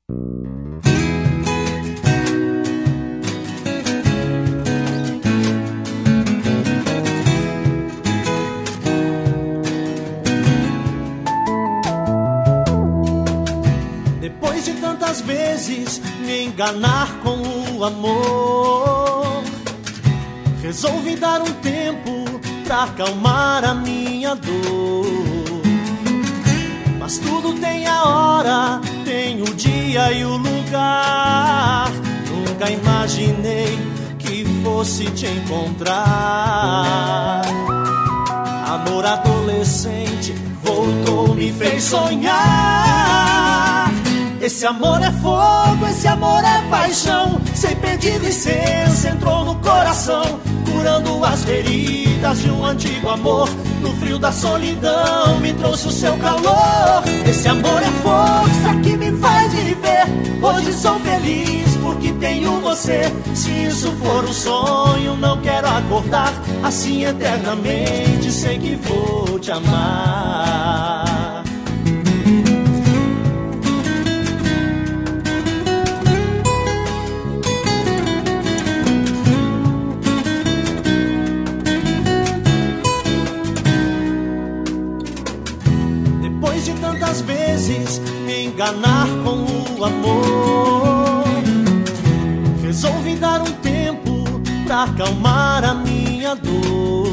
Depois de tantas vezes me enganar com o amor, resolvi dar um tempo pra acalmar a minha dor. Mas tudo tem a hora, tem o dia e o lugar. Nunca imaginei que fosse te encontrar. Amor adolescente voltou, me fez sonhar. Esse amor é fogo, esse amor é paixão. Sem pedir licença, entrou no coração, curando as feridas de um antigo amor. No frio da solidão, me trouxe o seu calor. Esse amor é força que me faz viver. Hoje sou feliz porque tenho você. Se isso for um sonho, não quero acordar. Assim eternamente, sei que vou te amar. Depois de tantas vezes me enganar com o amor, resolvi dar um tempo pra acalmar a minha dor.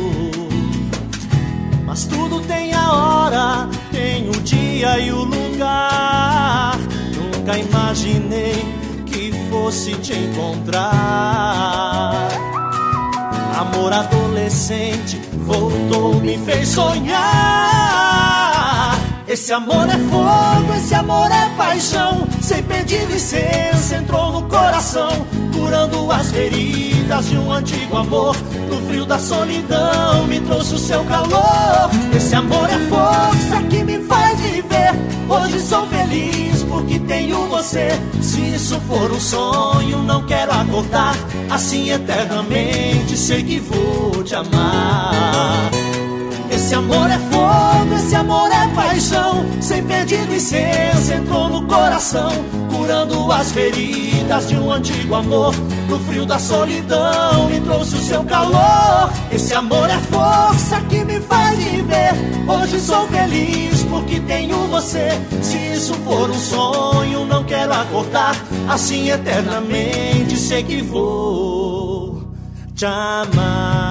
Mas tudo tem a hora, tem o dia e o lugar. Nunca imaginei que fosse te encontrar. Amor adolescente voltou, me fez sonhar. Esse amor é fogo, esse amor é paixão. Sem pedir licença, entrou no coração, curando as feridas de um antigo amor. No frio da solidão, me trouxe o seu calor. Esse amor é força que me faz viver. Hoje sou feliz porque tenho você. Se isso for um sonho, não quero acordar. Assim eternamente, sei que vou te amar. Esse amor é fogo, esse amor é paixão. Sem pedir licença, entrou no coração, curando as feridas de um antigo amor. No frio da solidão, me trouxe o seu calor. Esse amor é força que me faz viver. Hoje sou feliz porque tenho você. Se isso for um sonho, não quero acordar. Assim eternamente, sei que vou te amar.